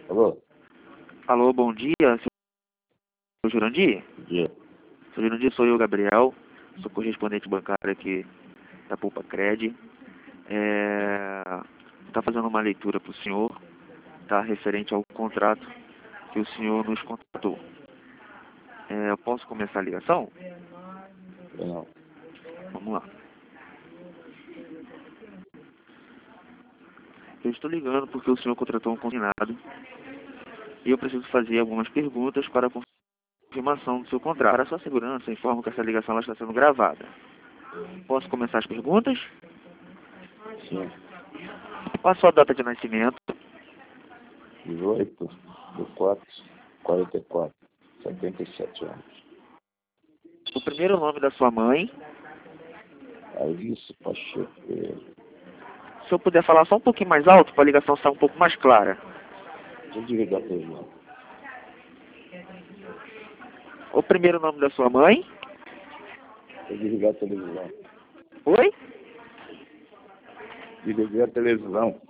Alô? Alô, bom dia, senhor Jurandir? Bom dia. Senhor Jurandir, sou eu, Gabriel, sou correspondente bancário aqui da Poupa Cred. Está fazendo uma leitura para o senhor, tá, referente ao contrato que o senhor nos contratou. Eu posso começar a ligação? Não. Vamos lá. Eu estou ligando porque o senhor contratou um consignado e eu preciso fazer algumas perguntas para a confirmação do seu contrato. Para a sua segurança, informo que essa ligação ela está sendo gravada. Posso começar as perguntas? Sim. Qual a sua data de nascimento? 18/4/44. 77 anos. O primeiro nome da sua mãe? Alice Pacheco Pereira. Se eu puder falar só um pouquinho mais alto para a ligação estar um pouco mais clara. Deixa eu desligar a televisão. O primeiro nome da sua mãe? Deixa eu desligar a televisão. Oi? Desliguei a televisão.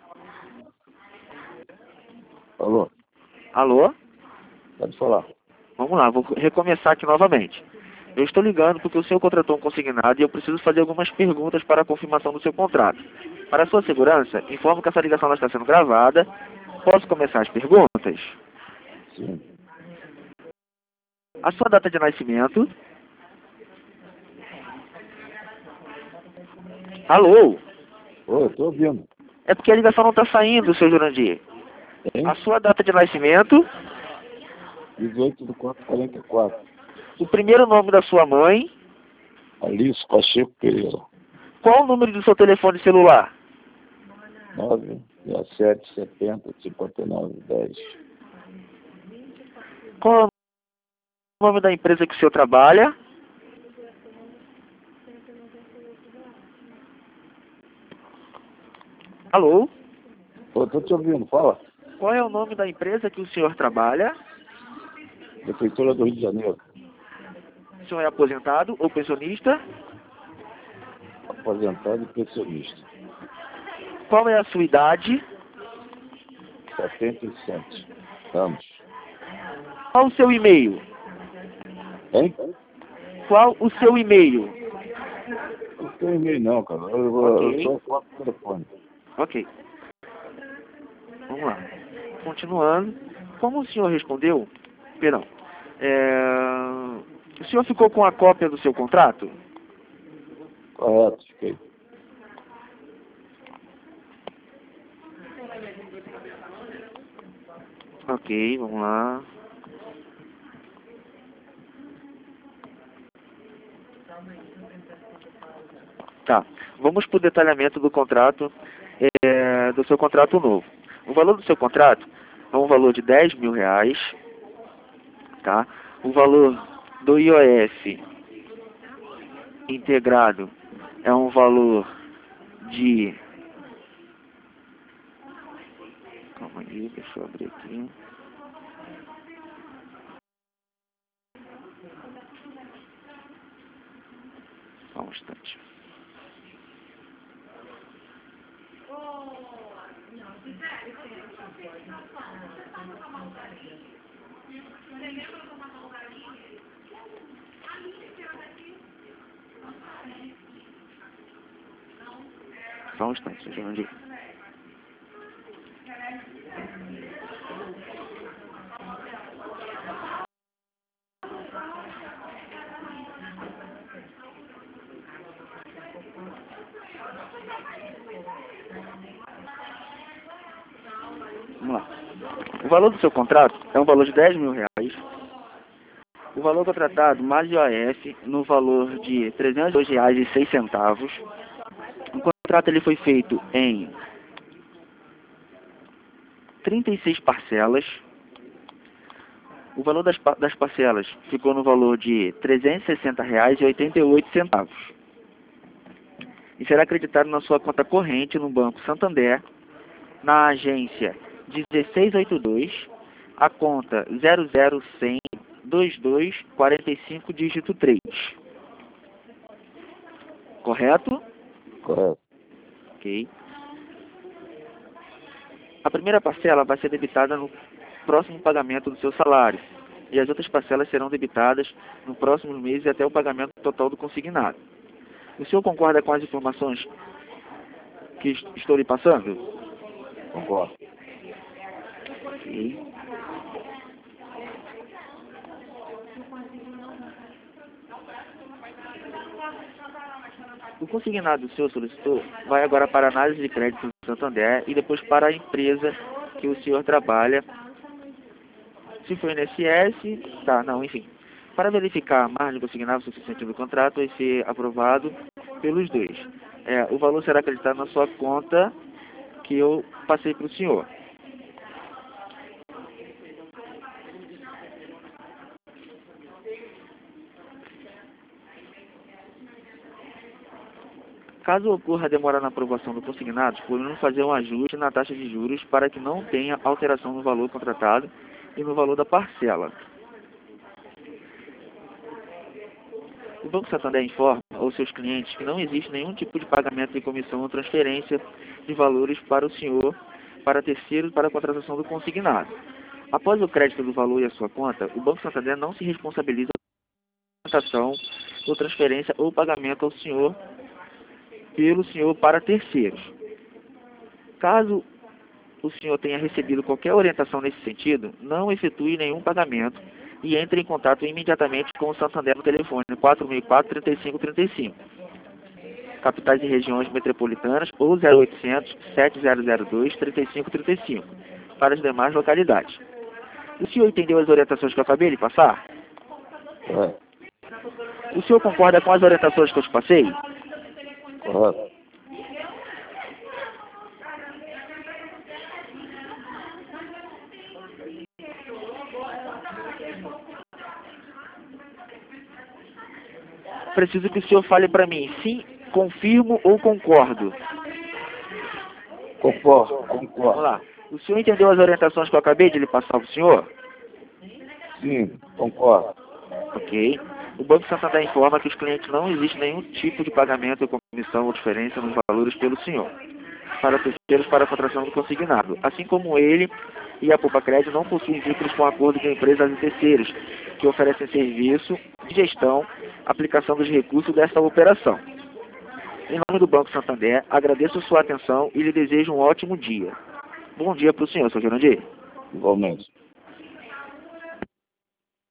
Alô? Alô? Pode falar. Vamos lá, vou recomeçar aqui novamente. Eu estou ligando porque o senhor contratou um consignado e eu preciso fazer algumas perguntas para a confirmação do seu contrato. Para a sua segurança, informo que essa ligação ela está sendo gravada. Posso começar as perguntas? Sim. A sua data de nascimento? Alô? Oi, eu tô ouvindo. É porque a ligação não está saindo, seu Jurandir. Hein? A sua data de nascimento? 18/4/44. O primeiro nome da sua mãe? Alice Pacheco Pereira. Qual o número do seu telefone celular? 96770-5910. Qual é o nome da empresa que o senhor trabalha? Alô? Ô, tô te ouvindo, fala. Qual é o nome da empresa que o senhor trabalha? Prefeitura do Rio de Janeiro. O senhor é aposentado ou pensionista? Aposentado e pensionista. Qual é a sua idade? 77 anos. Qual o seu e-mail? Hein? Qual o seu e-mail? Não tem e-mail não, cara. Eu Ok. só foto do telefone. Ok. Vamos lá. Continuando. Como o senhor respondeu? Perdão. O senhor ficou com a cópia do seu contrato? Correto, fiquei. Ok, vamos lá. Tá. Vamos para o detalhamento do contrato, do seu contrato novo. O valor do seu contrato é um valor de R$ 10.000, tá? O valor do IOF integrado é um valor de... Calma aí, deixa eu abrir aqui. Só um instante. Só um instante, Jurandir. Vamos lá. O valor do seu contrato é um valor de R$ 10.000. O valor contratado mais IOF no valor de R$ 302,06. O contrato ele foi feito em 36 parcelas. O valor das parcelas ficou no valor de R$ 360,88. E será acreditado na sua conta corrente no Banco Santander, na agência 1682, a conta 001002245, dígito 3. Correto? Correto. Ok. A primeira parcela vai ser debitada no próximo pagamento do seu salário, e as outras parcelas serão debitadas no próximo mês até o pagamento total do consignado. O senhor concorda com as informações que estou lhe passando? Concordo. Ok. O consignado do senhor solicitou vai agora para a análise de crédito do Santander e depois para a empresa que o senhor trabalha. Se for INSS, enfim. Para verificar a margem consignada suficiente do contrato, vai ser aprovado pelos dois. O valor será acreditado na sua conta que eu passei para o senhor. Caso ocorra demora na aprovação do consignado, podemos fazer um ajuste na taxa de juros para que não tenha alteração no valor contratado e no valor da parcela. O Banco Santander informa aos seus clientes que não existe nenhum tipo de pagamento de comissão ou transferência de valores para o senhor, para terceiros, para a contratação do consignado. Após o crédito do valor e a sua conta, o Banco Santander não se responsabiliza pela contratação ou transferência ou pagamento ao senhor pelo senhor para terceiros. Caso o senhor tenha recebido qualquer orientação nesse sentido, não efetue nenhum pagamento e entre em contato imediatamente com o Santander no telefone 464-3535, capitais e regiões metropolitanas, ou 0800-7002-3535, para as demais localidades. O senhor entendeu as orientações que eu acabei de passar? É. O senhor concorda com as orientações que eu te passei? Correto. Preciso que o senhor fale para mim, sim, confirmo ou concordo. Concordo. Vamos lá. O senhor entendeu as orientações que eu acabei de lhe passar para o senhor? Sim, concordo. Ok. O Banco Santander informa que os clientes não existe nenhum tipo de pagamento, comissão ou diferença nos valores pelo senhor, para terceiros para a contratação do consignado, assim como ele e a Poupa Crédito não possuem vínculos com acordo com empresas e terceiros que oferecem serviço de gestão, aplicação dos recursos desta operação. Em nome do Banco Santander, agradeço sua atenção e lhe desejo um ótimo dia. Bom dia para o senhor, Sr. Jurandir. Igualmente.